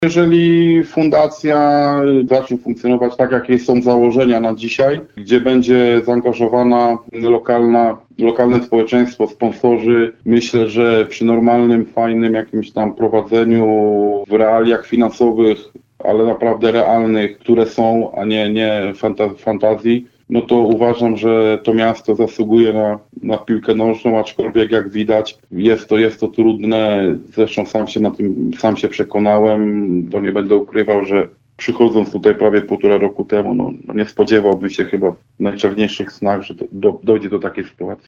Jeżeli fundacja zacznie funkcjonować tak, jakie są założenia na dzisiaj, gdzie będzie zaangażowana lokalne społeczeństwo, sponsorzy, myślę, że przy normalnym, fajnym jakimś tam prowadzeniu w realiach finansowych, ale naprawdę realnych, które są, a nie fantazji, no to uważam, że to miasto zasługuje na piłkę nożną, aczkolwiek jak widać jest to trudne. Zresztą sam się przekonałem, bo nie będę ukrywał, że przychodząc tutaj prawie 1,5 roku temu, no nie spodziewałbym się chyba w najczarniejszych snach, że dojdzie do takiej sytuacji.